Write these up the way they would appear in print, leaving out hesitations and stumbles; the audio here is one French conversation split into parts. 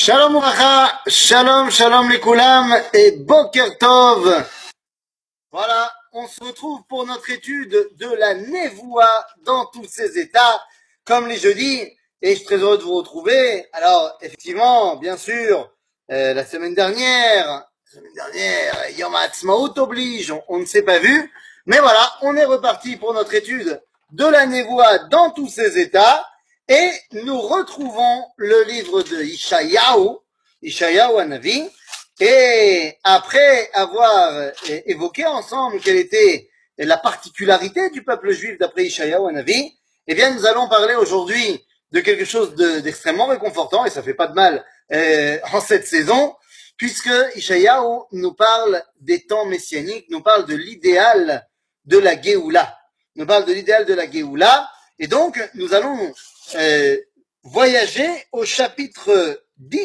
Shalom Ouracha, shalom, shalom les koulam et Boker Tov. Voilà, on se retrouve pour notre étude de la Névoie dans tous ses états, comme les jeudis, et je suis très heureux de vous retrouver. Alors, effectivement, bien sûr, la semaine dernière, Yom HaAtzmaut oblige, on ne s'est pas vu, mais voilà, on est reparti pour notre étude de la Névoie dans tous ses états, et nous retrouvons le livre de Ishayahu Hanavi, et après avoir évoqué ensemble quelle était la particularité du peuple juif d'après Ishayahu Hanavi, eh bien nous allons parler aujourd'hui de quelque chose d'extrêmement réconfortant, et ça fait pas de mal en cette saison, puisque Ishayahu nous parle des temps messianiques, nous parle de l'idéal de la Géoula, nous parle de l'idéal de la Géoula, et donc nous allons voyager au chapitre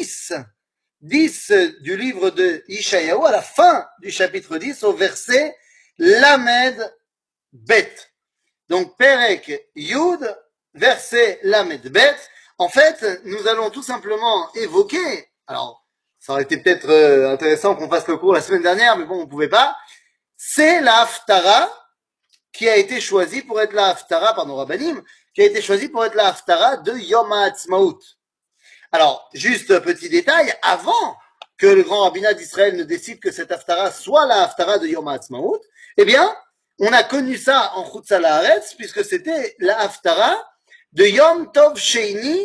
10 du livre de Ishayahu, à la fin du chapitre 10, au verset Lamed Bet. Donc, Perek Yud, verset Lamed Bet. En fait, nous allons tout simplement évoquer, alors, ça aurait été peut-être intéressant qu'on fasse le cours la semaine dernière, mais bon, on pouvait pas. C'est la Haftara qui a été choisie pour être la Haftara, pardon, Rabbanim, qui a été choisie pour être la Haftara de Yom HaAtzmaut. Alors, juste petit détail, avant que le grand rabbinat d'Israël ne décide que cette haftara soit la haftara de Yom HaAtzmaut, eh bien, on a connu ça en Chutz Haaretz, puisque c'était la haftara de Yom Tov Sheini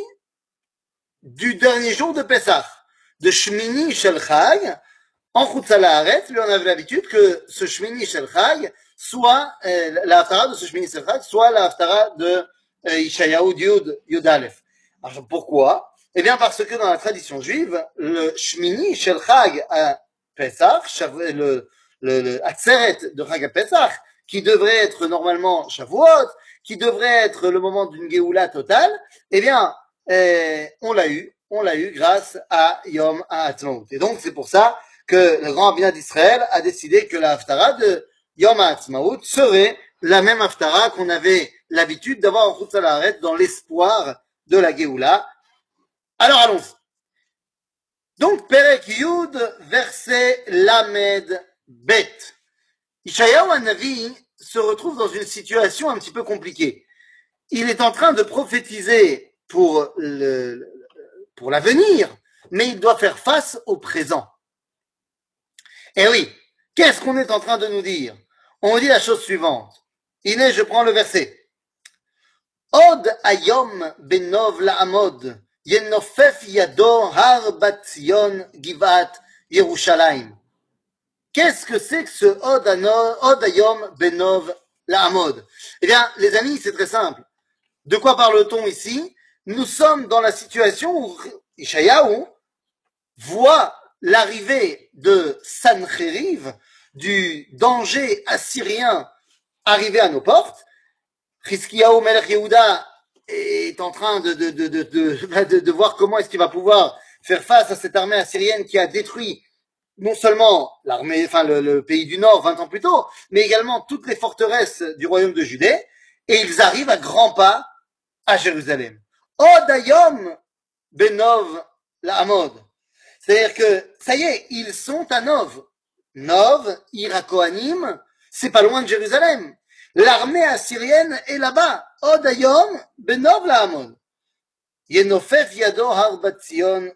du dernier jour de Pessah, de Shmini Shel Chag. En Chutz Haaretz, lui, on avait l'habitude que ce Shmini Shel Chag soit la haftara de ce Shmini Shel Chag, soit la haftara de Ishayahu Yud Aleph. Alors, pourquoi? Eh bien, parce que dans la tradition juive, le Shmini Shel Chag à Pesach, le Atzeret de Chag à Pesach, qui devrait être normalement Shavuot, qui devrait être le moment d'une Géoula totale, eh bien, on l'a eu grâce à Yom HaAtzmaut. Et donc, c'est pour ça que le grand rabbinat d'Israël a décidé que la haftara de Yom HaAtzmaut serait la même haftara qu'on avait l'habitude d'avoir en Chutz Haaretz dans l'espoir de la Géoula. Alors allons-y. Donc, Perek Yud, verset Lamed Bet. Ishayahu Hanavi se retrouve dans une situation un petit peu compliquée. Il est en train de prophétiser pour l'avenir, mais il doit faire face au présent. Eh oui, qu'est-ce qu'on est en train de nous dire? On dit la chose suivante. Iné, je prends le verset. Od ayom benov la'amod. Yenofef yado har bat Zion givat Yerushalayim. Qu'est-ce que c'est que ce Od ayom benov la'amod? Eh bien, les amis, c'est très simple. De quoi parle-t-on ici? Nous sommes dans la situation où Ishayahu voit l'arrivée de Sancheriv, du danger assyrien arrivé à nos portes. Chizkiyahu Melech Yehuda est en train de voir comment est-ce qu'il va pouvoir faire face à cette armée assyrienne qui a détruit non seulement l'armée, enfin le pays du Nord 20 ans plus tôt, mais également toutes les forteresses du royaume de Judée, et ils arrivent à grands pas à Jérusalem. Odayom Benov la Hamod. C'est-à-dire que, ça y est, ils sont à Nov. Nov, Irakoanim, c'est pas loin de Jérusalem. L'armée assyrienne est là-bas. Odayom, Benov la Hamon. Yenofef Yado Harbat Zion,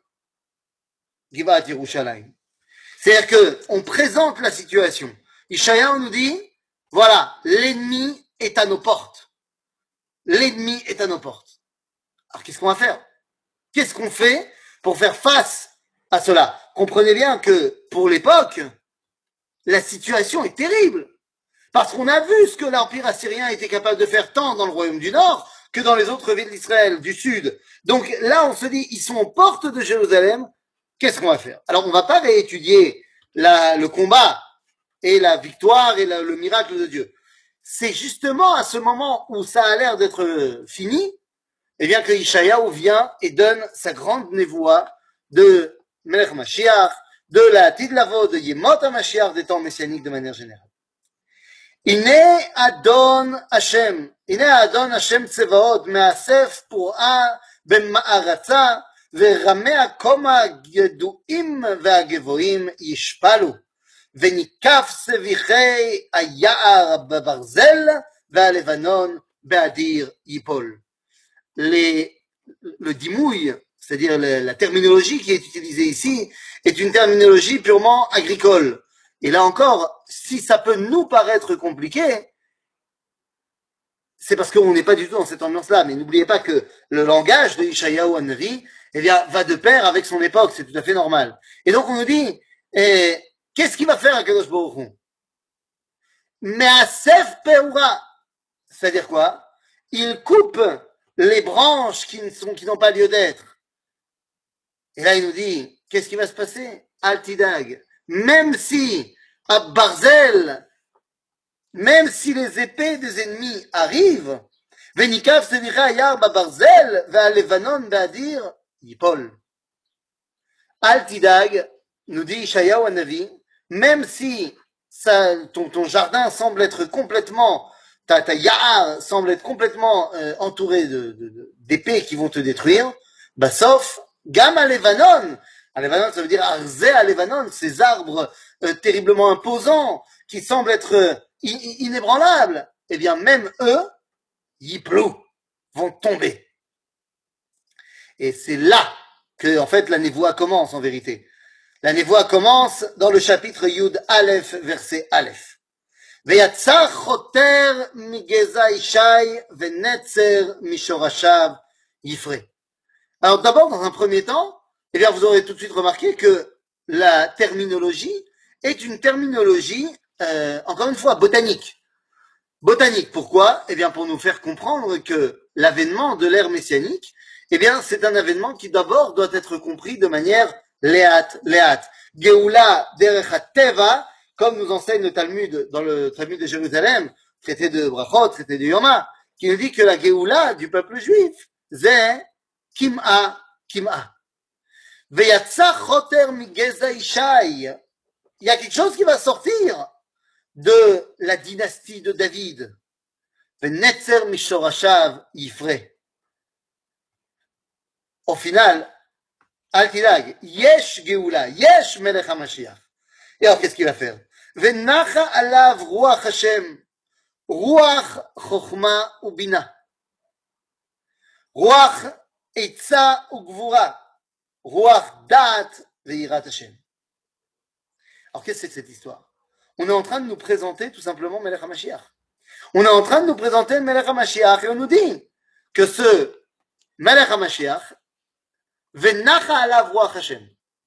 Givat Yerushalayim. C'est-à-dire que, on présente la situation. Ishayahu nous dit, voilà, l'ennemi est à nos portes. L'ennemi est à nos portes. Alors, qu'est-ce qu'on va faire? Qu'est-ce qu'on fait pour faire face à cela? Comprenez bien que, pour l'époque, la situation est terrible. Parce qu'on a vu ce que l'Empire assyrien était capable de faire tant dans le royaume du Nord que dans les autres villes d'Israël du Sud. Donc là, on se dit, ils sont aux portes de Jérusalem, qu'est-ce qu'on va faire? Alors, on ne va pas réétudier le combat et la victoire et le miracle de Dieu. C'est justement à ce moment où ça a l'air d'être fini, eh bien que Ishayahu vient et donne sa grande névoie de Melech Mashiach, de la Tidlavo, de Yemot HaMashiach des temps messianiques de manière générale. הנה אדון השם, הנה אדון השם צבאות, מאסף פורעה במערצה, ורמי הקומה הגדועים והגבוהים ישפלו, וניקף סביחי היער בברזל, והלבנון באדיר ייפול. Le dimouille, c'est-à-dire la terminologie qui est utilisée ici, est une terminologie purement agricole. Et là encore, si ça peut nous paraître compliqué, c'est parce qu'on n'est pas du tout dans cette ambiance-là. Mais n'oubliez pas que le langage de Ishayahu Hanavi, eh bien, va de pair avec son époque, c'est tout à fait normal. Et donc on nous dit, qu'est-ce qu'il va faire Akadosh Baruch Hu? Me'asef peura, c'est-à-dire quoi? Il coupe les branches qui n'ont pas lieu d'être. Et là, il nous dit, qu'est-ce qui va se passer? Altidag. Même si, à Barzel, même si les épées des ennemis arrivent, Venikav Sevira Yarba Barzel, Levanon Badir, Yipol. Altidag, nous dit Ishayahu Hanavi, même si ton jardin semble être complètement, ta ya'ar semble être complètement entouré d'épées qui vont te détruire, bah sauf Gam à Levanon. À Levanon, ça veut dire Arze à Levanon, ces arbres terriblement imposants qui semblent être inébranlables. Eh bien, même eux, Yiplou, vont tomber. Et c'est là que, en fait, la névoie commence en vérité. La névoie commence dans le chapitre Yud Aleph, verset Aleph. ויצא חותר מגזע ישי ונצר משורשיו יפרה. Alors d'abord, dans un premier temps, eh bien, vous aurez tout de suite remarqué que la terminologie est une terminologie, encore une fois, botanique. Botanique, pourquoi? Eh bien, pour nous faire comprendre que l'avènement de l'ère messianique, eh bien, c'est un avènement qui d'abord doit être compris de manière léat. Geoula derech teva, comme nous enseigne le Talmud dans le Talmud de Jérusalem, traité de Brachot, traité de Yoma, qui nous dit que la Geoula du peuple juif, c'est kim'a. Veyatsa choter migeza ishai. Il y a quelque chose qui va sortir de la dynastie de David. Venetzer mishorashav yifre. Au final, al tidag, yesh geoula, yesh melech HaMashiach. Et alors, qu'est-ce qu'il va faire? Venacha alav ruach Hashem, ruach chochma ubina, ruach etza ugvura, ruach da'at veirat Hashem. Alors, qu'est-ce que c'est que cette histoire? On est en train de nous présenter tout simplement Melech HaMashiach. On est en train de nous présenter le Melech HaMashiach et on nous dit que ce Melech HaMashiach, Venacha alav ruach Hashem.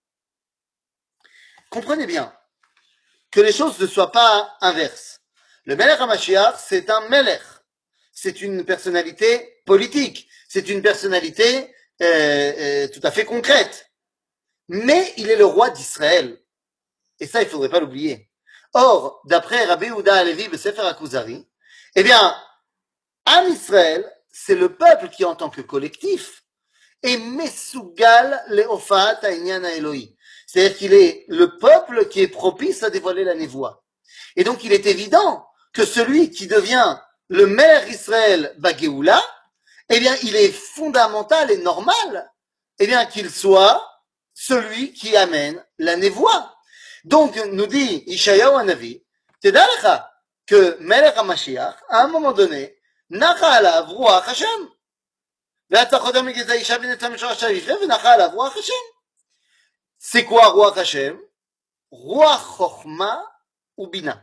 Comprenez bien que les choses ne soient pas inverses. Le Melech HaMashiach, c'est un Melech. C'est une personnalité politique. C'est une personnalité tout à fait concrète. Mais il est le roi d'Israël. Et ça, il ne faudrait pas l'oublier. Or, d'après Rabbi Yehuda Halevi de Sefer HaKuzari, eh bien, Am Israël, c'est le peuple qui, en tant que collectif, est Mesougal Leofat Ha'inyan Ha'Eloi. C'est-à-dire qu'il est le peuple qui est propice à dévoiler la névoie. Et donc, il est évident que celui qui devient le maire Israël Bagéoula, eh bien, il est fondamental et normal, eh bien, qu'il soit celui qui amène la névoie. Donc, nous dit Ishayahu Hanavi, t'edar lecha que Melech HaMashiach, à un moment donné, nacha alav ruach Hashem. ואתה חודר מגזע אישה ונצא משורשיו יפרה ונחל עליו רוח השם. C'est quoi רוח Hashem? Ruach Chochma ou Bina.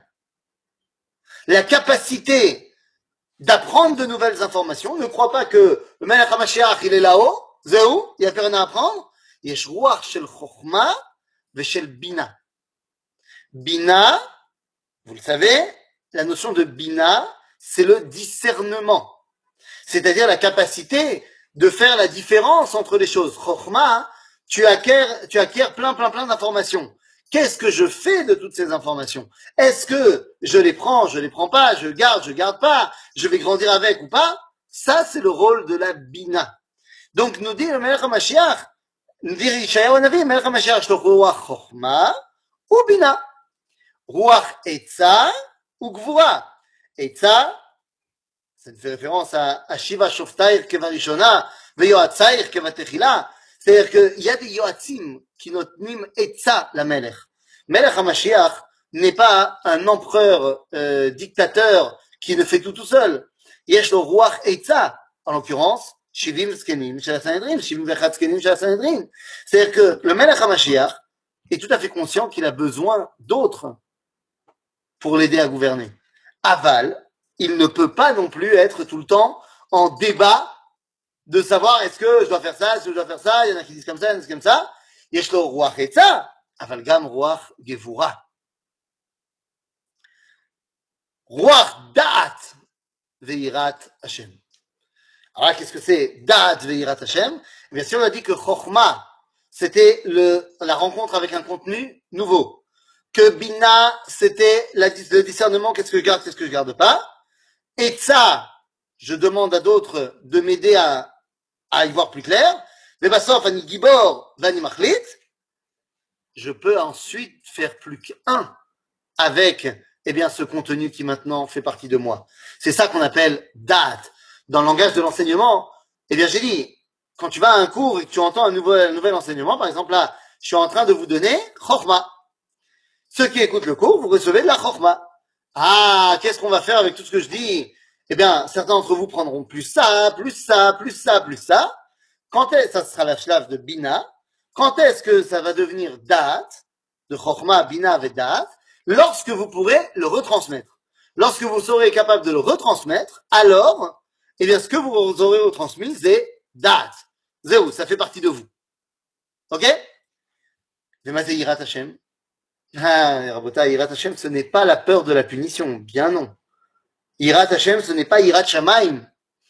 La capacité d'apprendre de nouvelles informations. Ne crois pas que le Melech HaMashiach, il est là-haut. Zéou, il n'y a plus rien à apprendre. Yesh Ruach shel Chochma ve shel Bina. Bina, vous le savez, la notion de Bina, c'est le discernement. C'est-à-dire la capacité de faire la différence entre les choses. Chochma, tu acquiers plein d'informations. Qu'est-ce que je fais de toutes ces informations? Est-ce que je les prends pas, je garde pas, je vais grandir avec ou pas? Ça, c'est le rôle de la Bina. Donc, nous dit le Melech HaMashiach, nous dit Ishayahu Hanavi, Melech HaMashiach, shloch ruach chochma ou Bina. Ruach etza ou gvura. Etza, ça fait référence à Shiva Shoftair Kevarishona, Veyoatzair Kevatechila. C'est-à-dire qu'il y a des yoatzim qui notnim etza la melech. Melech HaMashiach n'est pas un empereur dictateur qui le fait tout seul. Yesh lo ruach etza, en l'occurrence, shivim zkenim shel ha-Sanhedrin, shivim vechat zkenim shel ha-Sanhedrin. C'est-à-dire que le Melech HaMashiach est tout à fait conscient qu'il a besoin d'autres pour l'aider à gouverner. Aval, il ne peut pas non plus être tout le temps en débat de savoir est-ce que je dois faire ça, est-ce que je dois faire ça, il y en a qui disent comme ça, il y en a qui disent comme ça. Yesh lo ruach etza, aval gam ruach gevura. Ruach da'at veirat Hashem. Alors là, qu'est-ce que c'est da'at veirat Hashem? Eh bien, si on a dit que chokhmah, c'était la rencontre avec un contenu nouveau, que bina, c'était le discernement, qu'est-ce que je garde, qu'est-ce que je garde pas, et ça, je demande à d'autres de m'aider à y voir plus clair, mais basof ani gibor vani machlit, je peux ensuite faire plus qu'un avec, eh bien, ce contenu qui maintenant fait partie de moi. C'est ça qu'on appelle date. Dans le langage de l'enseignement, eh bien, j'ai dit, quand tu vas à un cours et que tu entends un nouvel enseignement, par exemple, là, je suis en train de vous donner chorma. Ceux qui écoutent le cours, vous recevez de la chorma. Ah, qu'est-ce qu'on va faire avec tout ce que je dis? Eh bien, certains d'entre vous prendront plus ça, plus ça, plus ça, plus ça. Quand est-ce, ça sera la shlaf de bina. Quand est-ce que ça va devenir date, de chorma, bina et date? Lorsque vous pourrez le retransmettre. Lorsque vous serez capable de le retransmettre, alors, eh bien, ce que vous aurez retransmis, c'est date. Zéro, ça fait partie de vous. Ok? Vemate Yirat Hashem. Ah, Rabota, Yirat Hashem, ce n'est pas la peur de la punition. Bien non. Yirat Hashem, ce n'est pas Yirat Shamaim.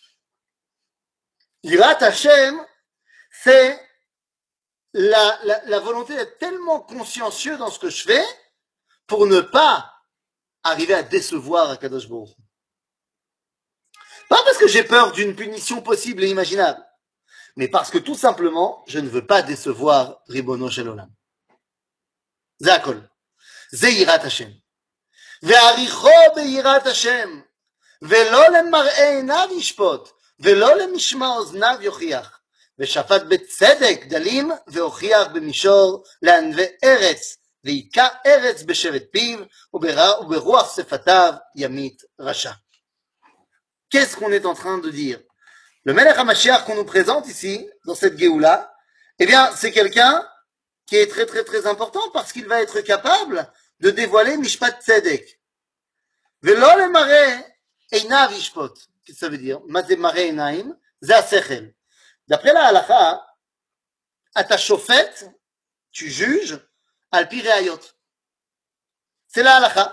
Yirat Hashem, c'est la volonté d'être tellement consciencieux dans ce que je fais pour ne pas arriver à décevoir Akadosh Baruch. Pas parce que j'ai peur d'une punition possible et imaginable, mais parce que tout simplement, je ne veux pas décevoir Ribono Shel Olam. זה הכל. זה יראת השם. ועריכו ביראת השם, ולא למראה עיניו ישפוט, ולא למשמע אוזניו יוכיח. ושפט בצדק דלים, והוכיח במישור לענבי ארץ, והיכה ארץ בשבט פיו, וברוח שפתיו ימית רשע. Qu'est-ce qu'on est en train de dire? Le Melech HaMashiach qu'on nous présente ici, dans cette Géoula, eh bien, c'est quelqu'un qui est très très très important parce qu'il va être capable de dévoiler Mishpat Tzedek. Velo le mare einav yishpot. Qu'est-ce que ça veut dire? Mazé mare einaim, c'est asechel. D'après la halakha, ata shofet, tu juges, al pi reayot. C'est la halakha.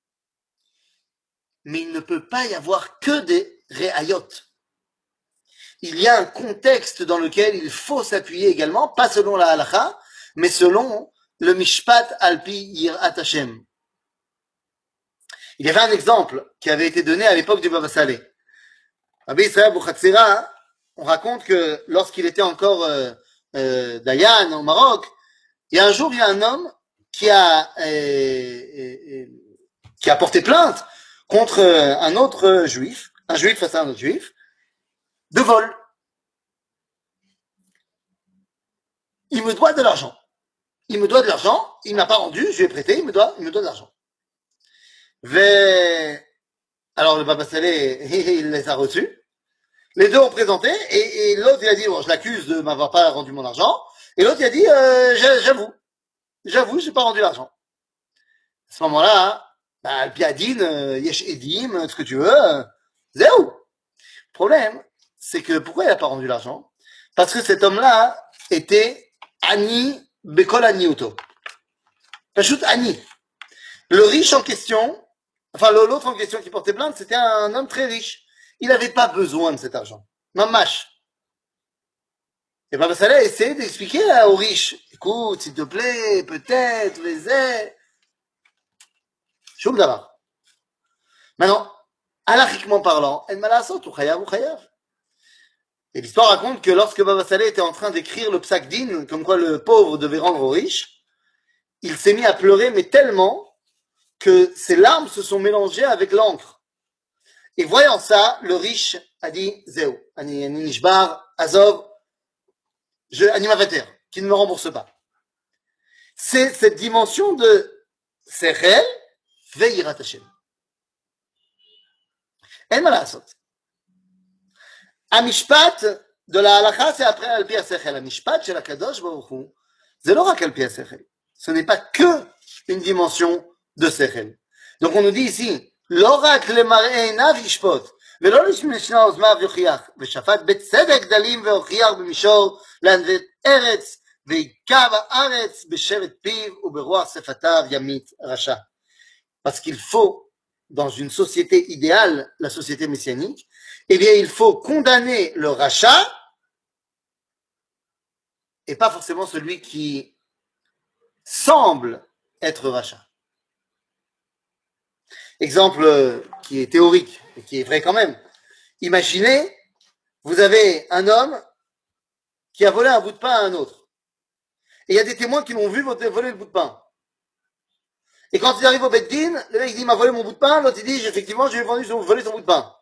Mais il ne peut pas y avoir que des reayot. Il y a un contexte dans lequel il faut s'appuyer également, pas selon la halakha, mais selon le mishpat al pi yirat Hashem. Il y avait un exemple qui avait été donné à l'époque du Baba Saleh. Rabbi Israël Bouchatzira, on raconte que lorsqu'il était encore Dayan au Maroc, il y a un jour, il y a un homme qui a porté plainte contre un autre juif, un juif face à un autre juif, de vol. Il me doit de l'argent. Il me doit de l'argent, il ne m'a pas rendu, je lui ai prêté, il me doit de l'argent. Alors le Baba Saleh, il les a reçus. Les deux ont présenté et l'autre il a dit bon, je l'accuse de m'avoir pas rendu mon argent et l'autre il a dit j'avoue j'ai pas rendu l'argent. À ce moment-là, bah, le piadine, yesh edim, ce que tu veux, zéro. Le problème, c'est que pourquoi il a pas rendu l'argent? Parce que cet homme-là était ani bekol aniuto. Pachout ani. Le riche en question, enfin l'autre en question qui portait plainte, c'était un homme très riche. Il n'avait pas besoin de cet argent. Mamash. Et Baba Saleh a essayé d'expliquer aux riches. Écoute, s'il te plaît, peut-être, les aides. Chouk d'abord. Maintenant, halachiquement parlant, en malasot, ou chayav. Et l'histoire raconte que lorsque Baba Saleh était en train d'écrire le psak din, comme quoi le pauvre devait rendre aux riches, il s'est mis à pleurer, mais tellement que ses larmes se sont mélangées avec l'encre. Et voyant ça, le riche a dit, Zéou, ani nishbar, azov, animavateur, qui ne me rembourse pas. C'est cette dimension de Sechel ve'irat Hashem. En ma לעשות. המשפט de la halakha, c'est après al pi השכל. המשפט של הקדוש ברוך הוא, זה לא רק על pi השכל. Ce n'est pas que une dimension de sechel. Donc on nous dit ici, לא רק למראה עיניו ישפוט, ולא לשמע אוזניו יוכיח, ושפט בצדק דלים והוכיח במישור לענבי ארץ, והיכה בארץ בשבט פיו וברוח שפתיו ימית רשע. Parce qu'il faut, dans une société idéale, la société messianique, eh bien, il faut condamner le rachat et pas forcément celui qui semble être rachat. Exemple qui est théorique et qui est vrai quand même. Imaginez, vous avez un homme qui a volé un bout de pain à un autre. Et il y a des témoins qui l'ont vu voler le bout de pain. Et quand il arrive au Beddin, le mec dit, il m'a volé mon bout de pain, l'autre il dit, effectivement, j'ai volé son bout de pain.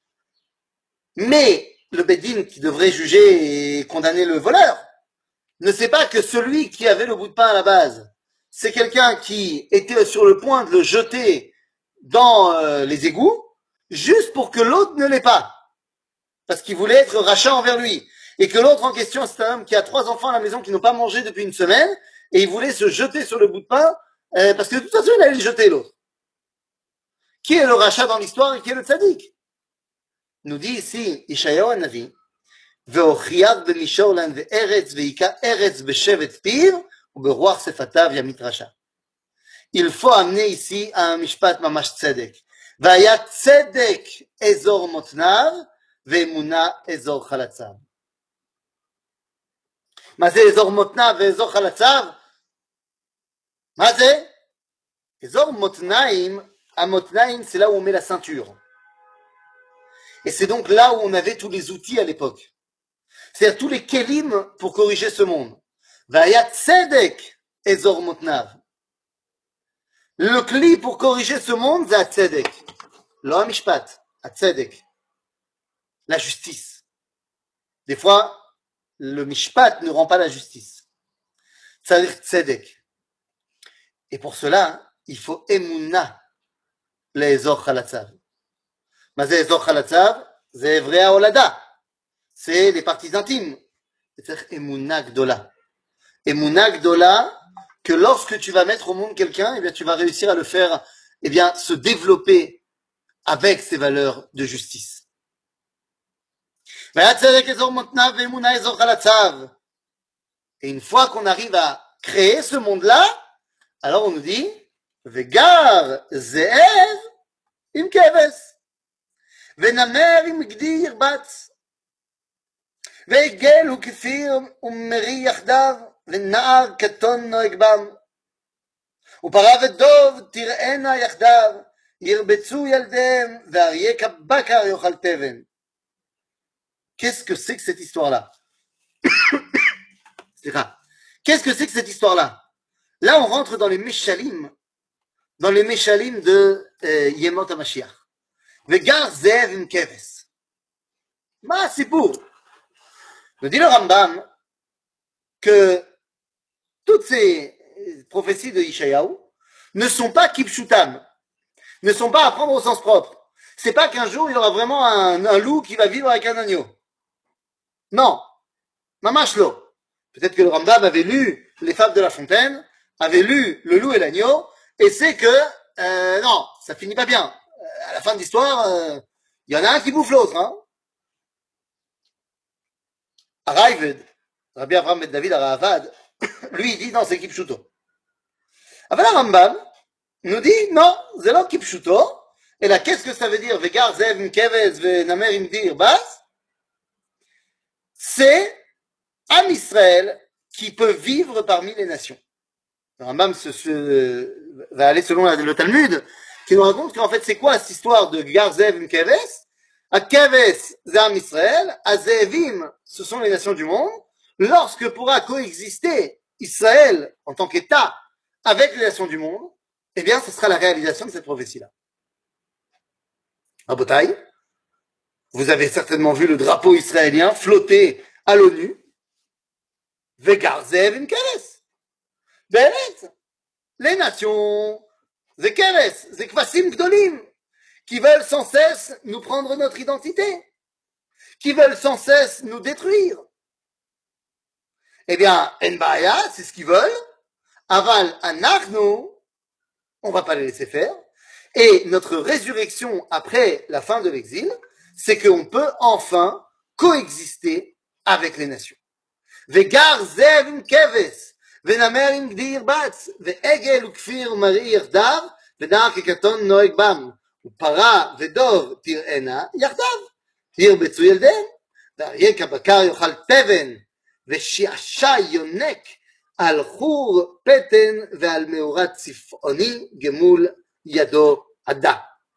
Mais le Beddin qui devrait juger et condamner le voleur ne sait pas que celui qui avait le bout de pain à la base, c'est quelqu'un qui était sur le point de le jeter dans les égouts, juste pour que l'autre ne l'ait pas. Parce qu'il voulait être rachat envers lui. Et que l'autre en question, c'est un homme qui a 3 enfants à la maison qui n'ont pas mangé depuis une semaine, et il voulait se jeter sur le bout de pain, parce que de toute façon, il allait le jeter l'autre. Qui est le rachat dans l'histoire et qui est le tzaddik? Nous dit ici, Ishayahu Hanavi, והוכיח במישור לענבי ארץ, והיכה ארץ בשבט פיו, וברוח שפתיו ימית רשע. Il faut amener ici à un משפט ממש צדק. והיה צדק אזור מותניו, ואמונה אזור חלציו. מה זה אזור מותניו ואזור חלציו? מה זה? אזור מותניים, המותניים c'est là où on met la ceinture. Et c'est donc là où on avait tous les outils à l'époque. C'est-à-dire tous les kelim pour corriger ce monde. Vayat tzedek ezor motnav. Le kli pour corriger ce monde, c'est tzedek. Lo mishpat, tzedek. La justice. Des fois, le mishpat ne rend pas la justice. Ça veut dire tzedek. Et pour cela, il faut emuna le'ezor chalatzav. Mais ezor chalatzav, c'est Evrea Olada. C'est les parties intimes. C'est-à-dire Emouna Gdola. Emouna Gdola, que lorsque tu vas mettre au monde quelqu'un, eh bien, tu vas réussir à le faire, eh bien, se développer avec ses valeurs de justice. Et une fois qu'on arrive à créer ce monde-là, alors on nous dit, Vegar Ze'ev im Keves. Venamer im Gdi Yirbatz. ועגל הוא כפיר ומרי יחדיו, ונער קטון נוהג בם. ופרה ודוב תראינה יחדיו, ירבצו ילדיהם, ואריה כבקר יאכל תבן. Qu'est-ce que c'est que cette histoire-là? Qu'est-ce que c'est que cette histoire-là? Là, on rentre dans les Meshalim de Yemot HaMashiach. Vegar Zev im Keves. מה הסיפור? Nous dit le Rambam que toutes ces prophéties de Ishayahu ne sont pas kipshutam, ne sont pas à prendre au sens propre. C'est pas qu'un jour il y aura vraiment un loup qui va vivre avec un agneau. Non, mamashlo. Peut-être que le Rambam avait lu les fables de La Fontaine, avait lu Le loup et l'agneau, et sait que non, ça finit pas bien. À la fin de l'histoire, il y en a un qui bouffe l'autre, hein. Araïved, Rabbi Avraham Ben David Aravad, lui il dit non, c'est Kipshuto. Après la Rambam nous dit non, c'est pas Kipshuto. Et là, qu'est-ce que ça veut dire? Vegar Zev Mkevez Venamer Imdir Bas? C'est Am Israël qui peut vivre parmi les nations. Le Rambam va aller selon le Talmud, qui nous raconte qu'en fait c'est quoi cette histoire de Vegar Zev Mkevez? Keves, c'est Am Israël, Azevim, ce sont les nations du monde. Lorsque pourra coexister Israël en tant qu'État avec les nations du monde, eh bien, ce sera la réalisation de cette prophétie-là. Rabotai, vous avez certainement vu le drapeau israélien flotter à l'ONU. Vegar zev im keres. באמת, les nations, זה keres, זה כבשים גדולים, qui veulent sans cesse nous prendre notre identité, qui veulent sans cesse nous détruire. Eh bien, en baya, c'est ce qu'ils veulent. Aval anachnu, on va pas les laisser faire. Et notre résurrection après la fin de l'exil, c'est qu'on peut enfin coexister avec les nations. Vegar zev im keves, ונמר עם גדי ירבץ, ועגל וכפיר ומרי יחדיו, ונער כקטון נוהג בם, ופרה ודוב תראינה יחדיו, ירבצו ילדיהם, ואריה כבקר יאכל תבן, ושעשע יונק על חור פטן ועל מאורת צפעוני גמול ידו עדה.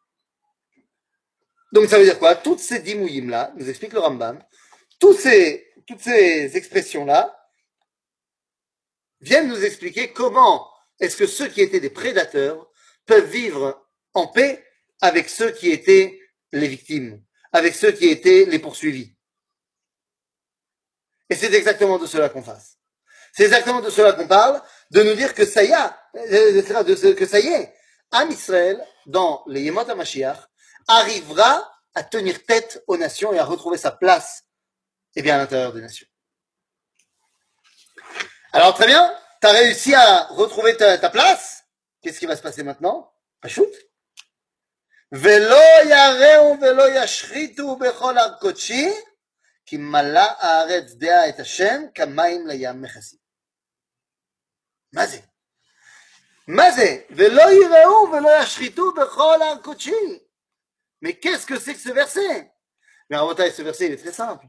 Donc ça veut dire quoi? Toutes ces dimouïm là, nous explique le Rambam, toutes ces expressions là, viennent nous expliquer comment est-ce que ceux qui étaient des prédateurs peuvent vivre en paix avec ceux qui étaient les victimes, avec ceux qui étaient les poursuivis. Et c'est exactement de cela qu'on fasse. C'est exactement de cela qu'on parle, de nous dire que ça y est, que ça y est, Am Israël, dans les Yemot HaMashiach, arrivera à tenir tête aux nations et à retrouver sa place, eh bien, à l'intérieur des nations. Alors, très bien, tu as réussi à retrouver ta place. Qu'est-ce qui va se passer maintenant? Pachout. Velo yareu velo yashritu bechol har kodshi, ki mala haaretz dea et Hashem, kamaim layam mechasim. Mazé. Mazé. Velo yareu velo yashritu bechol har kodshi. Mais qu'est-ce que c'est que ce verset? Mais Rabotai, ce verset, il est très simple.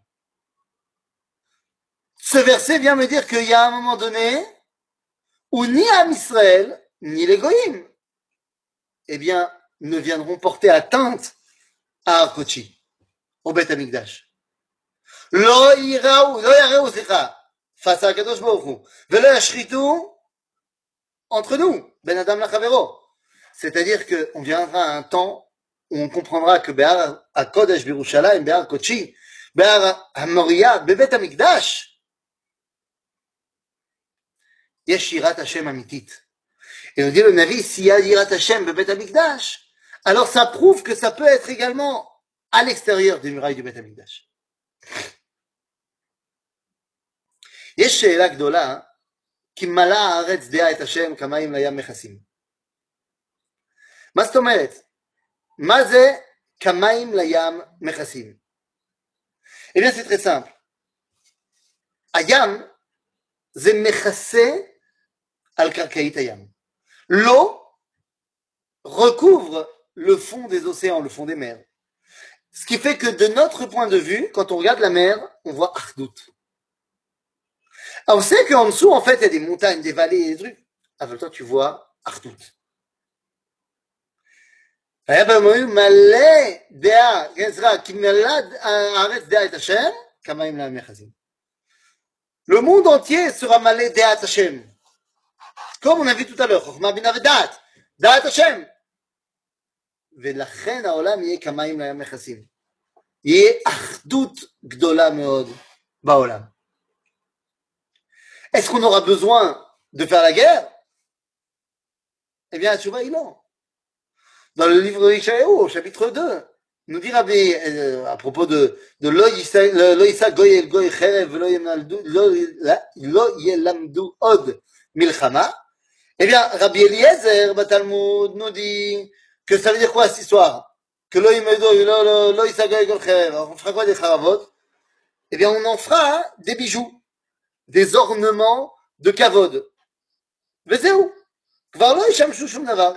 Ce verset vient me dire qu'il y a un moment donné où ni Am Israël, ni les Goïm, eh bien, ne viendront porter atteinte à Har Kodeshi, au Beth Amikdash. Lo yareu, face à Akadosh Baruch Hu, velo yashritu, entre nous, Ben Adam Lachavero. C'est-à-dire qu'on viendra à un temps où on comprendra que Behar HaKodesh Birushalayim, Behar Kodeshi, Behar HaMoriah, Bebet Amikdash, yesh yirat Hashem amitit. Et on dit le Navi, s'il y a yirat Hashem Bebet Amikdash, alors ça prouve que ça peut être également à l'extérieur des murailles du Beth Amikdash. יש שאלה גדולה, כי מלאה הארץ דעה את השם כמים לים מכסים. מה זאת אומרת? מה זה כמים לים מכסים? Eh bien, c'est très simple. Ayam, c'est מכסה al karkaït ayam. L'eau recouvre le fond des océans, le fond des mers. Ce qui fait que de notre point de vue, quand on regarde la mer, on voit Achdout. Alors, on sait qu'en dessous, en fait, il y a des montagnes, des vallées et des trucs. Avec toi, tu vois Achdout. Le monde entier sera malé Deat Hashem. Comme on a vu tout à l'heure, Chokhmah bina v'dat, Deat Hashem. ולכן העולם יהיה כמים לים מכסים. יהיה אחדות גדולה מאוד בעולם. Est-ce qu'on aura besoin de faire la guerre? Eh bien, tu vois, il non. Dans le livre de Ishaïahu, au chapitre 2, nous dit Rabbi, à propos de Lo Yisa Goy El Goy Cherev, Lo Yelamdu Od Milchama, eh bien, Rabbi Eliezer, Batalmud, nous dit que ça veut dire quoi cette histoire? Que Lo Yisa Goy El Goy Cherev, on fera quoi des charavot? Eh bien, on en fera des bijoux, des ornements de kavod. וזהו, כבר לא ישמשו שום דבר.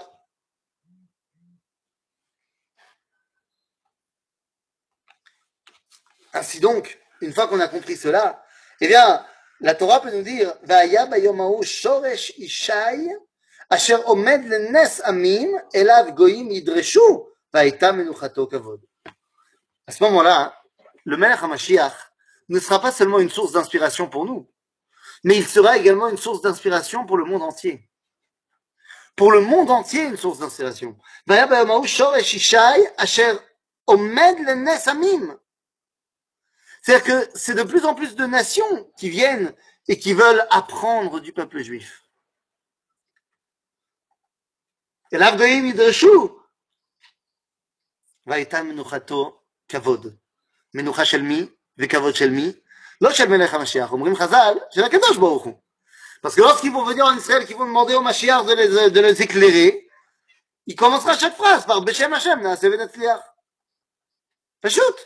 Ainsi donc, une fois qu'on a compris cela, eh bien, la Torah peut nous dire Va'aya bayom ha'u shoresh ishai asher omed lenes amim elav goyim yidreshu va'ayta menuchato kavod. À ce moment-là, le Melech HaMashiach ne sera pas seulement une source d'inspiration pour nous, mais il sera également une source d'inspiration pour le monde entier. Pour le monde entier, une source d'inspiration. Va'aya bayom ha'u shoresh ishai asher omed lenes amim. C'est-à-dire que c'est de plus en plus de nations qui viennent et qui veulent apprendre du peuple juif. Et l'Avgoïm Yidreshu, והייתה מנוחתו כבוד. מנוחה של מי וכבוד של מי? לא של מלך המשיח, אומרים חז"ל, של הקדוש ברוך הוא. Parce que lorsqu'ils vont venir en Israël, qu'ils vont demander au Mashiach de les éclairer, il commencera chaque phrase par Beshem Hashem, נעשה ונצליח. פשוט.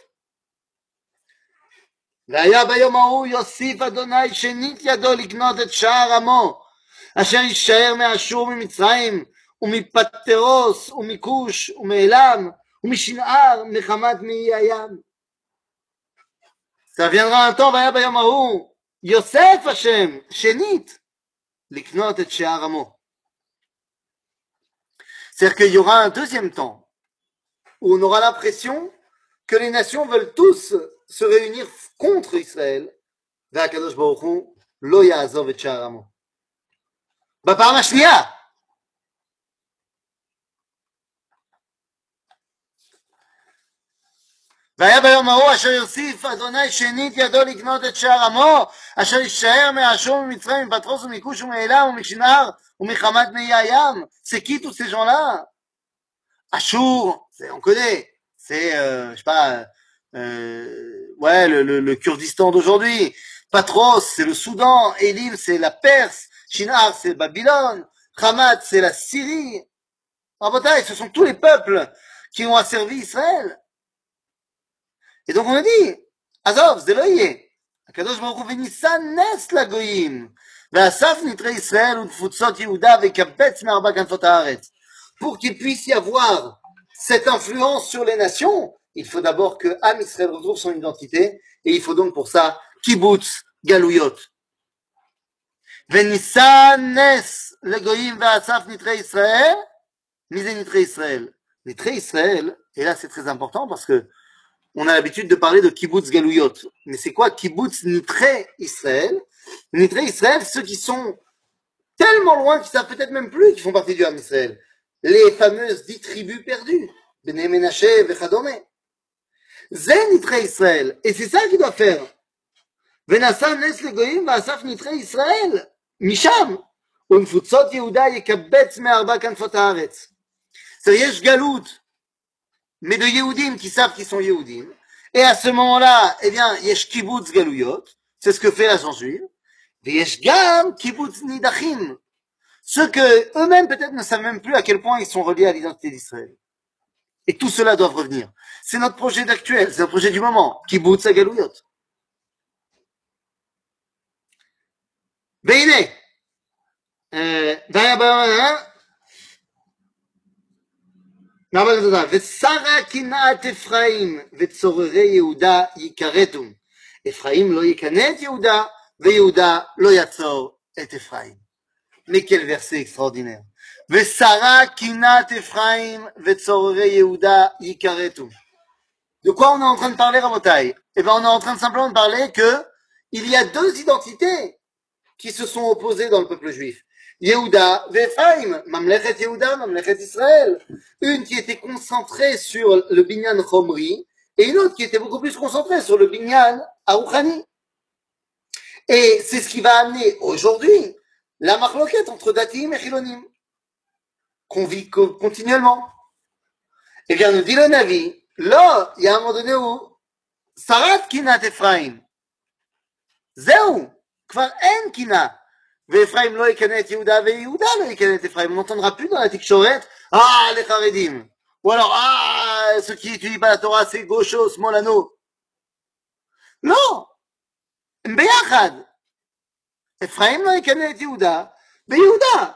והיה ביום ההוא יוסיף אדוני שנית ידו לקנות את שער עמו, אשר יישאר מאשור ממצרים, ומפטרוס, ומכוש, ומאלם, ומשנער, מחמת מאי הים. Ça viendra un temps, והיה ביום ההוא, יוסף השם, שנית, לקנות את שער עמו. C'est-à-dire qu'il y aura un deuxième temps, où on aura l'impression que les nations veulent tous se réunir contre Israël, והקדוש ברוך הוא לא יעזוב את שער עמו. בפעם השנייה, והיה ביום ההוא אשר יוסיף אדוני שנית ידו לקנות את שער עמו, אשר יישאר מאשור וממצרים, מפטרוס ומכוש ומאלם ומשנער ומחמת מאי הים. C'est qui tous ces gens-là? Achour, on connaît, c'est, je sais pas, ouais, le Kurdistan d'aujourd'hui. Patros, c'est le Soudan. Élim, c'est la Perse. Shinar, c'est Babylone. Hamat, c'est la Syrie. Rabotai, ce sont tous les peuples qui ont asservi Israël. Et donc on a dit, Azov, זה לא יהיה. הקדוש ברוך הוא וניסה נס לגויים, ואסף נתרי ישראל ותפוצות יהודה ויקבץ מארבע כנפות הארץ. Pour qu'il puisse y avoir cette influence sur les nations, il faut d'abord que Am Israël retrouve son identité, et il faut donc pour ça kibbutz galouyot. וניסה נס לגויים ואסף נתרי ישראל, מי זה נתרי ישראל? נתרי ישראל, et là c'est très important parce que on a l'habitude de parler de kibbutz galouyot. Mais c'est quoi kibbutz nitré Israël? Nitré Israël, ceux qui sont tellement loin qu'ils savent peut-être même plus qu'ils font partie du Ham Israël. Les fameuses 10 tribus perdues. Bnei Menaché, Vechadome. C'est nitré Israël. Et c'est ça qu'il doit faire. Venasa nes legoyim va'asaf nitré Israël. Misham. ומפוצות יהודה יקבץ מארבע כנפות הארץ. C'est-à-dire, יש גלות. Mais de Yehudim qui savent qu'ils sont Yehudim. Et à ce moment-là, eh bien, yesh kibbutz galouyot. C'est ce que fait la censure juive. Et yesh gam kibbutz nidachim. Ceux que eux-mêmes peut-être ne savent même plus à quel point ils sont reliés à l'identité d'Israël. Et tout cela doit revenir. C'est notre projet actuel, c'est notre projet du moment. Kibbutz galouyot. והנה, והיה ביום ושרה קנאת אפרים וצוררי יהודה יכרתו. אפרים לא יקנא את יהודה ויהודה לא יצור את אפרים. Mais quel verset extraordinaire. ושרה קנאת אפרים וצוררי יהודה יכרתו. De quoi on est en train de parler, Rabotai? Eh bien, on est en train de simplement de parler que il y a deux identités qui se sont opposées dans le peuple juif. Yehuda et Ephraim, Mamlechet Yehuda, Mamlechet Israël. Une qui était concentrée sur le binyan chomri et une autre qui était beaucoup plus concentrée sur le binyan arouchani. Et c'est ce qui va amener aujourd'hui la marloquette entre datim et chilonim, qu'on vit continuellement. Eh bien, nous dit le Navi, là, il y a un moment donné où Sarat kinat Ephraim. Zéou, kvar en kina. ואפרים לא יקנה את יהודה ויהודה לא יקנה את אפרים. On n'entendra plus dans la תקשורת, les חרדים. Ou alors, ceux qui étudient pas la Torah, c'est gauchos, שמאלנו. לא, הם ביחד. אפרים לא יקנה את יהודה ויהודה.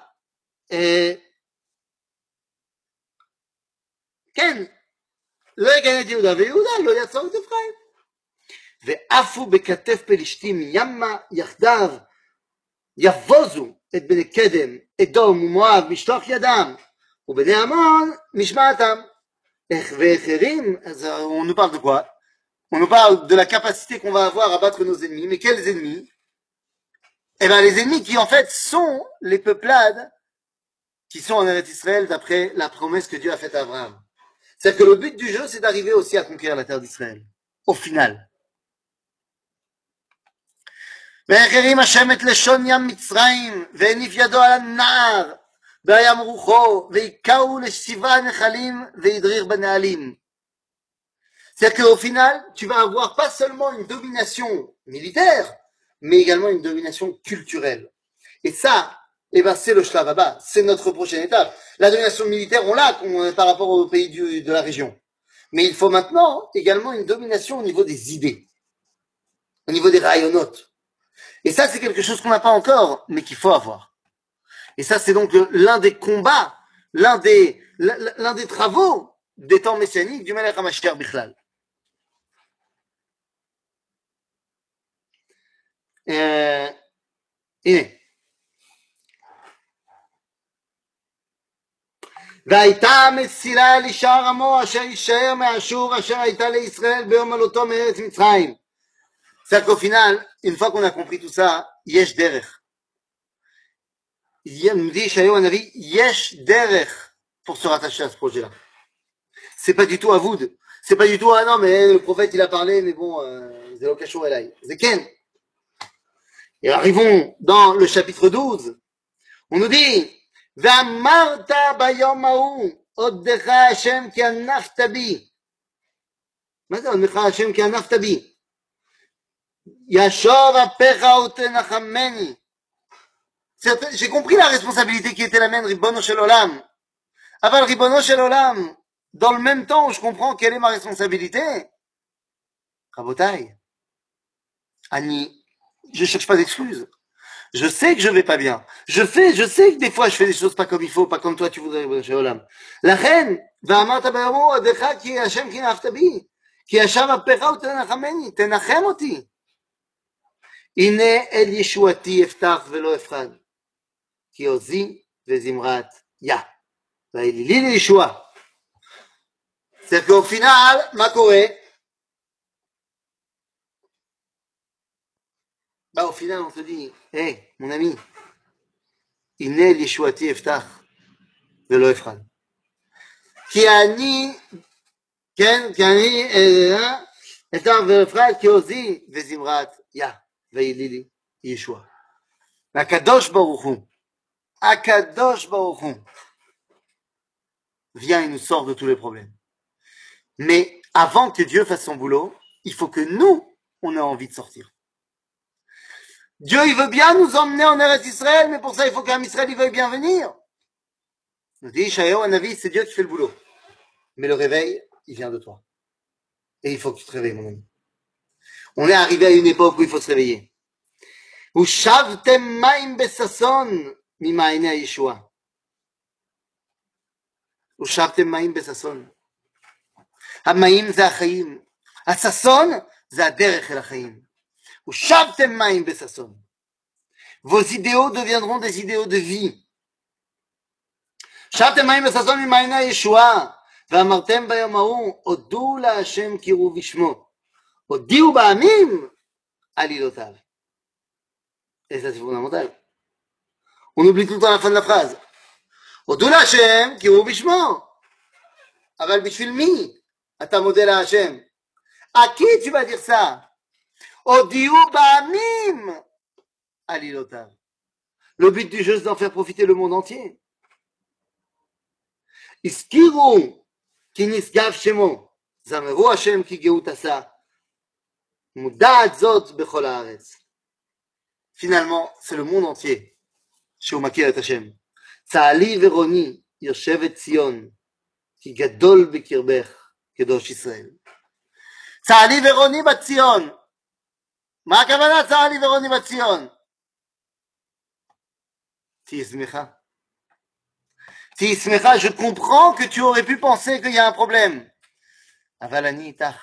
כן, לא יקנה את יהודה ויהודה לא יעצור את אפרים. ועפו בכתף פלישתים ימה יחדיו יבוזו את בני קדם, אדום ומואב משלוח ידם, ובני עמון משמעתם. ואחרים, on nous parle de quoi? On nous parle de la capacité qu'on va avoir à battre nos ennemis. Mais quels ennemis? Eh bien, les ennemis qui en fait sont les peuplades qui sont en Eretz Israël d'après la promesse que Dieu a faite à Abraham. C'est-à-dire que le but du jeu, c'est d'arriver aussi à conquérir la terre d'Israël. Au final. והחרים השם את לשון ים מצרים, והניף ידו על הנער, וים רוחו, והיכהו לשבעה נחלים, והדריר בנעלים. C'est-à-dire qu'au final, tu vas avoir pas seulement une domination militaire, mais également une domination culturelle. Et ça, eh ben, c'est le shlav Haba, c'est notre prochaine étape. La domination militaire, on l'a par rapport aux pays de la région. Mais il faut maintenant également une domination au niveau des idées, au niveau des rayonotes. Et ça, c'est quelque chose qu'on n'a pas encore, mais qu'il faut avoir. Et ça, c'est donc l'un des combats, l'un des travaux des temps messianiques du Melech HaMashiach Bichlal. הנה. והייתה המסילה אל ישר עמו אשר יישאר מאשור אשר הייתה לישראל ביום עלותו מארץ מצרים. C'est-à-dire qu'au final, une fois qu'on a compris tout ça, yesh derech. Nous dit Yeshayahu Hanavi, yesh derech pour se rattacher à ce projet-là. C'est pas du tout avoud. C'est pas du tout, ah non, mais le prophète il a parlé, mais bon, c'est l'occasion elai. C'est ken. Et arrivons dans le chapitre 12. On nous dit, ואמרת ביום ההוא, עודך השם כי ענפת בי. מה זה עודך השם כי ענפת בי? ישוב אפיך ותנחמני. J'ai compris la responsabilité qui était la mienne, Ribono Shel Olam. Aval Ribono Shel Olam, dans le même temps où je comprends quelle est ma responsabilité, Rabotai, Annie, je cherche pas d'excuses. Je sais que je vais pas bien. Je sais que des fois je fais des choses pas comme il faut, pas comme toi tu voudrais, Ribono Shel Olam. La reine, ואמרת ביומו עודך כי השם כי נאהבת בי, כי ישב אפיך ותנחמני, תנחם אותי. הנה אל ישועתי אפתח ולא אפחד. כי עוזי וזמרת יה. והאלילי לישועה. C'est-à-dire qu'au final, מה קורה? Bah au final, on te dit, hé, mon ami, הנה אל ישועתי אפתח ולא אפחד. כי אני, כן, כי אני אפתח ולא אפחד, כי עוזי וזמרת יה. והאלילי ישועה. והקדוש ברוך הוא, הקדוש ברוך הוא, vient et nous sort de tous les problèmes. Mais avant que Dieu fasse son boulot, il faut que nous, on ait envie de sortir. Dieu, il veut bien nous emmener en Eretz Israël, mais pour ça, il faut qu'un Israël, il veuille bien venir. Nous dit Yeshayahu Hanavi, c'est Dieu qui fait le boulot. Mais le réveil, il vient de toi. Et il faut que tu te réveilles, mon ami. On est arrivé à une époque où il faut se réveiller. ושבתם מים בששון ממעייני הישועה. ושבתם מים בששון. המים זה החיים. הששון זה הדרך אל החיים. ושבתם מים בששון. Vos idéaux deviendront des idéaux de vie. שבתם מים בששון ממעייני הישועה. ואמרתם ביום ההוא, הודו להשם קראו בשמו. הודיעו בעמים עלילותיו. Et ça, c'est fondamental. On oublie tout le temps la fin de la phrase. הודו להשם קראו בשמו. אבל בשביל מי אתה מודה להשם? À qui tu vas dire ça? הודיעו בעמים עלילותיו. Le but du jeu, c'est d'en faire profiter le monde entier. הזכירו כי נשגב שמו. זמרו השם כי גאות עשה. מודעת זאת בכל הארץ. Finalement, c'est le monde entier. שהוא מכיר את השם. צהלי ורוני יושבת ציון, כי גדול בקרבך קדוש ישראל. צהלי ורוני בציון. מה הכוונה צהלי ורוני בציון? תהי שמחה. תהי שמחה, je comprends que tu aurais pu penser qu'il y a un problème. אבל אני איתך.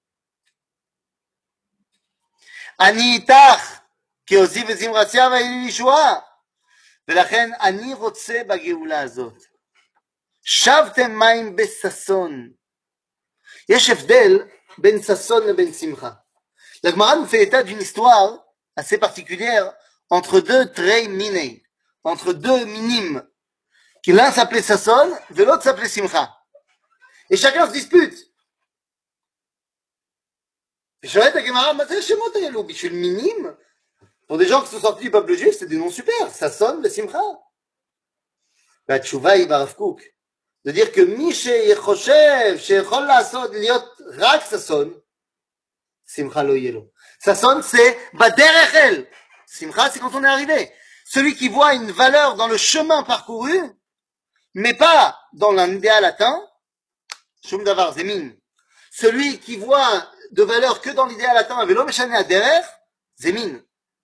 אני איתך. כי עוזי וזמרתיה והיא לי ישועה. ולכן אני רוצה בגאולה הזאת. שבתם מים בששון. יש הבדל בין ששון לבין שמחה. La Gemara nous fait état d'une histoire assez particulière entre deux traits minés, entre deux minimes, qui l'un s'appelait Sasson et l'autre s'appelait Simcha. Et chacun se dispute. ושואלת הגמרא, מה זה השמות האלו? בשביל מינים? Pour des gens qui sont sortis du peuple juif, c'est des noms super. Ça sonne le simcha. La tchouva il Rav Kook. De dire que Miche Yechoshev, Shechol Lasod, Liot Rak Sasson, Simcha lo yelo. Sasson, c'est Baderech El. Simcha, c'est quand on est arrivé. Celui qui voit une valeur dans le chemin parcouru, mais pas dans l'idéal atteint, Shum Davar Zemin. Celui qui voit de valeur que dans l'idéal atteint, Velo Meshane Aderer, Zemin.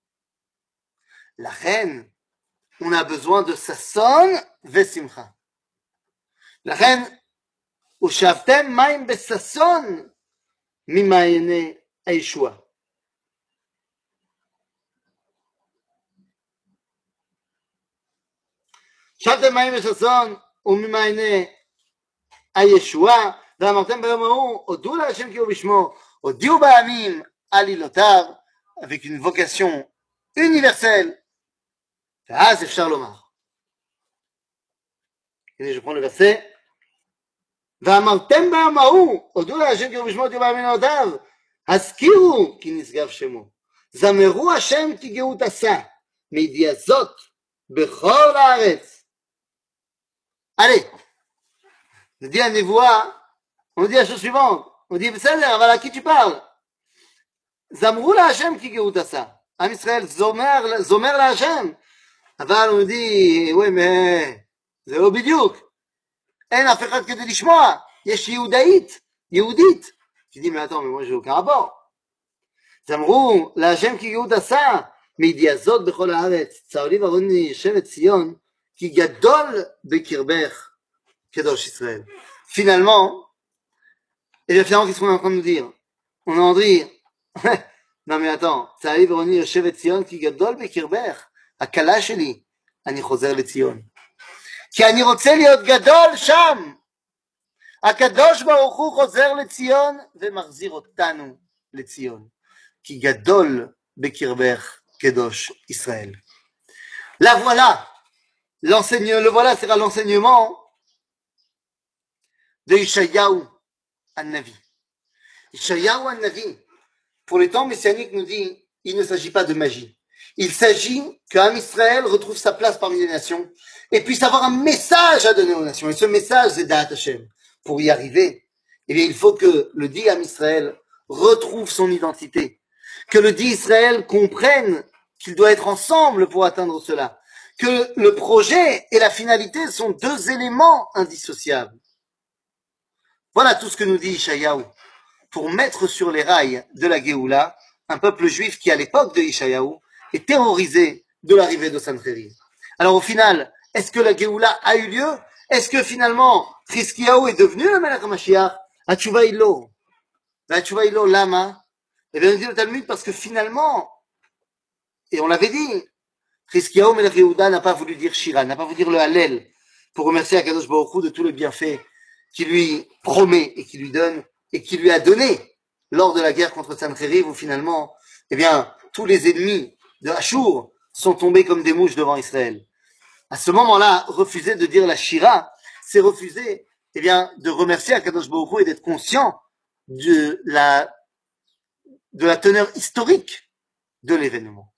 La reine, on a besoin de Sasson, Vesimcha. La reine, Ushavtem Maim Besasson, Mimayene Aishua. שבתם מים וששון וממעייני הישועה ואמרתם ביום ההוא הודו להשם כי הוא בשמו הודיעו בעמים עלילותיו avec une vocation universelle ואז אפשר לומר. הנה je prends le verset ואמרתם ביום ההוא הודו להשם כי הוא בשמו הודיעו בעמים עלילותיו הזכירו כי נשגב שמו זמרו השם כי גאות עשה מידיעה זאת בכל הארץ. Allez, on dit à Nevoa, on dit la chose suivante. On dit, בסדר, אבל à qui tu parles? זמרו להשם כי גאות עשה. עם ישראל זומר להשם. אבל on dit, ouais, mais זה לא בדיוק. אין אף אחד כדי לשמוע. יש יהודית. Tu dis, mais attends, mais moi j'ai aucun rapport. זמרו להשם כי גאות עשה. מידיעה זאת בכל הארץ. צהלי ורוני שבט ציון. כי גדול בקרבך קדוש ישראל. Finalement, et bien finalement, qu'est-ce qu'on est en train de nous dire? On est en train de dire, non mais attends, צהלי ורוני יושבת ציון כי גדול בקרבך. הקלה שלי, אני חוזר לציון. כי אני רוצה להיות גדול שם. הקדוש ברוך הוא חוזר לציון ומחזיר אותנו לציון. כי גדול בקרבך קדוש ישראל. La voilà. Le voilà sera l'enseignement de Ishayahu An-Navi. Ishayahu An-Navi, pour les temps messianiques, nous dit, il ne s'agit pas de magie. Il s'agit qu'Am Israël retrouve sa place parmi les nations et puisse avoir un message à donner aux nations. Et ce message, c'est Da'at Hashem. Pour y arriver, eh bien, il faut que le dit Am Israël retrouve son identité. Que le dit Israël comprenne qu'il doit être ensemble pour atteindre cela. Que le projet et la finalité sont deux éléments indissociables. Voilà tout ce que nous dit Ishayahu. Pour mettre sur les rails de la Géoula un peuple juif qui, à l'époque de Ishayahu, est terrorisé de l'arrivée de Sancheriv. Alors au final, est-ce que la Géoula a eu lieu? Est-ce que finalement, Chizkiyahu est devenu le Melech HaMashiach? Atchouva ilo. Atchouva ilo, lama. Eh bien, nous dit le Talmud parce que finalement, et on l'avait dit, Chizkiyahu Melech Yehuda n'a pas voulu dire Shira, n'a pas voulu dire le Hallel pour remercier Akadosh Baruch Hu de tout le bienfait qu'il lui promet et qu'il lui donne et qu'il lui a donné lors de la guerre contre Sancheriv où finalement, eh bien, tous les ennemis de Ashur sont tombés comme des mouches devant Israël. À ce moment-là, refuser de dire la Shira, c'est refuser, eh bien, de remercier Akadosh Baruch Hu et d'être conscient de la teneur historique de l'événement.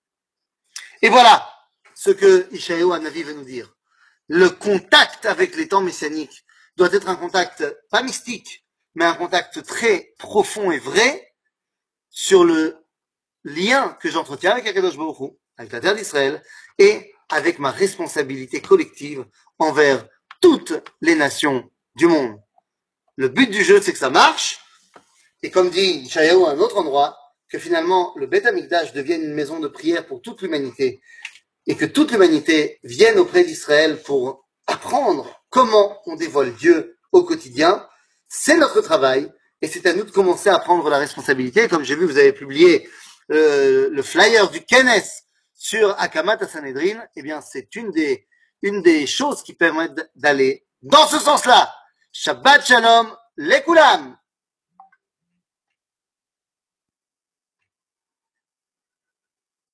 Et voilà ce que Ishayahu Hanavi veut nous dire. Le contact avec les temps messianiques doit être un contact pas mystique, mais un contact très profond et vrai sur le lien que j'entretiens avec Akadosh Baruch Hu, avec la terre d'Israël, et avec ma responsabilité collective envers toutes les nations du monde. Le but du jeu, c'est que ça marche, et comme dit Ishayahu à un autre endroit, que finalement le Beth Amikdash devienne une maison de prière pour toute l'humanité, et que toute l'humanité vienne auprès d'Israël pour apprendre comment on dévoile Dieu au quotidien. C'est notre travail, et c'est à nous de commencer à prendre la responsabilité. Comme j'ai vu, vous avez publié le flyer du Kenes sur Akamat Sanhedrin. Eh bien, c'est une des choses qui permettent d'aller dans ce sens-là. Shabbat Shalom, Lekulam.